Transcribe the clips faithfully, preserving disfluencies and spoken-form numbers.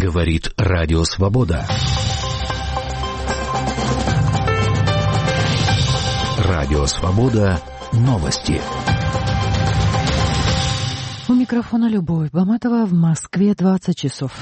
Говорит Радио Свобода. Радио Свобода. Новости. У микрофона Любовь Баматова. В Москве двадцать часов.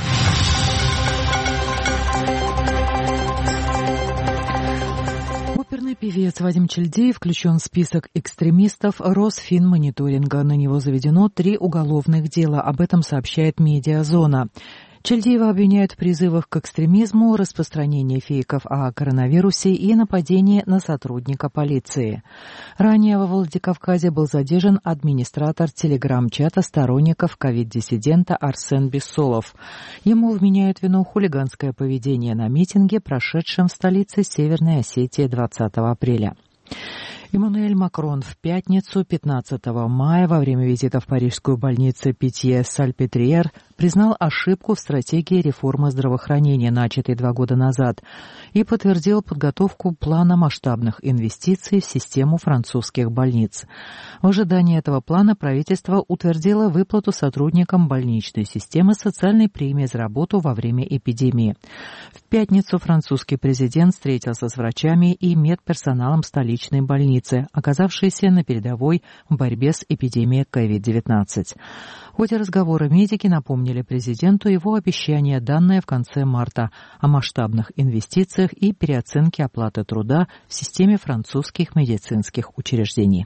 Оперный певец Вадим Чельдеев включен в список экстремистов Росфинмониторинга. На него заведено три уголовных дела. Об этом сообщает «Медиазона». Чельдеева обвиняют в призывах к экстремизму, распространении фейков о коронавирусе и нападении на сотрудника полиции. Ранее во Владикавказе был задержан администратор телеграм-чата сторонников ковид-диссидента Арсен Бессолов. Ему вменяют вину хулиганское поведение на митинге, прошедшем в столице Северной Осетии двадцатого апреля. Эммануэль Макрон в пятницу, пятнадцатого мая, во время визита в парижскую больницу Питье-Сальпетриер, признал ошибку в стратегии реформы здравоохранения, начатой два года назад, и подтвердил подготовку плана масштабных инвестиций в систему французских больниц. В ожидании этого плана правительство утвердило выплату сотрудникам больничной системы социальной премии за работу во время эпидемии. В пятницу французский президент встретился с врачами и медперсоналом столичной больницы, оказавшейся на передовой в борьбе с эпидемией ковид девятнадцать. В ходе разговора медики напомнили президенту его обещание, данное в конце марта, о масштабных инвестициях и переоценке оплаты труда в системе французских медицинских учреждений.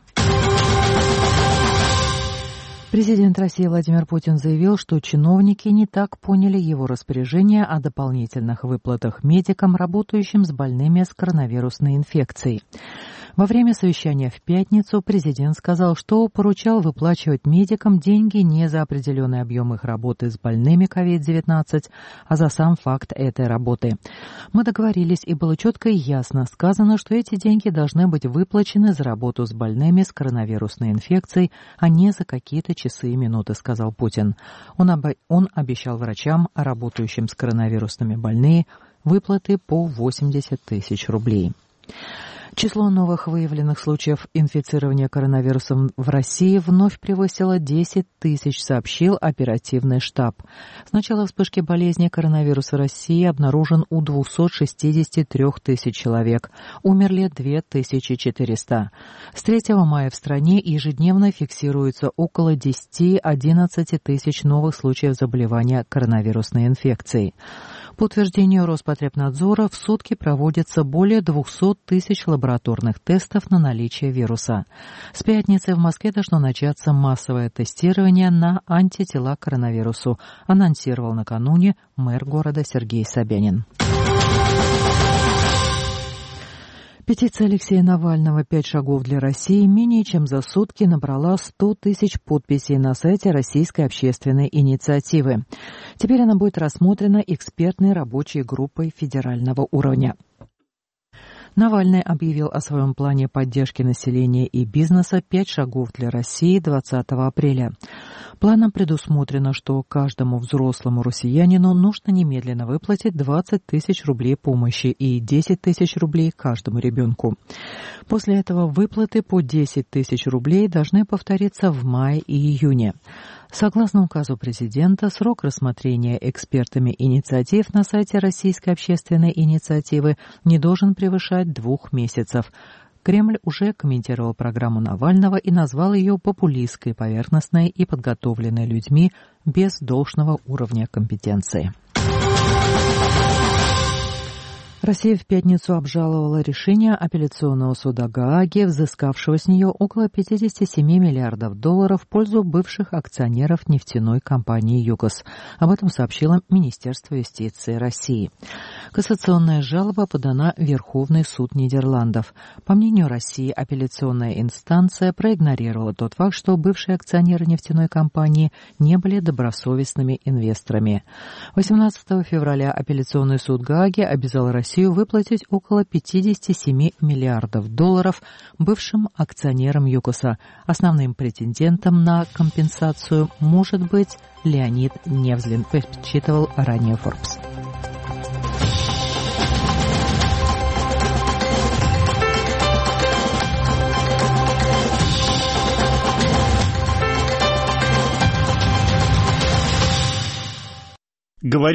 Президент России Владимир Путин заявил, что чиновники не так поняли его распоряжение о дополнительных выплатах медикам, работающим с больными с коронавирусной инфекцией. Во время совещания в пятницу президент сказал, что поручал выплачивать медикам деньги не за определенный объем их работы с больными ковид девятнадцать, а за сам факт этой работы. Мы договорились, и было четко и ясно сказано, что эти деньги должны быть выплачены за работу с больными с коронавирусной инфекцией, а не за какие-то часы и минуты, сказал Путин. Он, об... Он обещал врачам, работающим с коронавирусными больными, выплаты по восемьдесят тысяч рублей. Число новых выявленных случаев инфицирования коронавирусом в России вновь превысило десять тысяч, сообщил оперативный штаб. С начала вспышки болезни коронавируса в России обнаружен у двухсот шестидесяти трёх тысяч человек. Умерли две тысячи четыреста. С третьего мая в стране ежедневно фиксируется около десяти-одиннадцати тысяч новых случаев заболевания коронавирусной инфекцией. По утверждению Роспотребнадзора, в сутки проводится более двухсот тысяч лабораторных тестов на наличие вируса. С пятницы в Москве должно начаться массовое тестирование на антитела к коронавирусу, анонсировал накануне мэр города Сергей Собянин. Петиция Алексея Навального «Пять шагов для России» менее чем за сутки набрала сто тысяч подписей на сайте Российской общественной инициативы. Теперь она будет рассмотрена экспертной рабочей группой федерального уровня. Навальный объявил о своем плане поддержки населения и бизнеса «Пять шагов для России» двадцатого апреля. Планом предусмотрено, что каждому взрослому россиянину нужно немедленно выплатить двадцать тысяч рублей помощи и десять тысяч рублей каждому ребенку. После этого выплаты по десять тысяч рублей должны повториться в мае и июне. Согласно указу президента, срок рассмотрения экспертами инициатив на сайте Российской общественной инициативы не должен превышать двух месяцев. Кремль уже комментировал программу Навального и назвал ее популистской, поверхностной и подготовленной людьми без должного уровня компетенции. Россия в пятницу обжаловала решение апелляционного суда Гааги, взыскавшего с нее около пятидесяти семи миллиардов долларов в пользу бывших акционеров нефтяной компании «ЮКОС». Об этом сообщило Министерство юстиции России. Кассационная жалоба подана в Верховный суд Нидерландов. По мнению России, апелляционная инстанция проигнорировала тот факт, что бывшие акционеры нефтяной компании не были добросовестными инвесторами. восемнадцатого февраля апелляционный суд Гааги обязал Россию выплатить около пятидесяти семи миллиардов долларов бывшим акционерам ЮКОСа. Основным претендентом на компенсацию может быть Леонид Невзлин, подсчитывал ранее Forbes. Говорит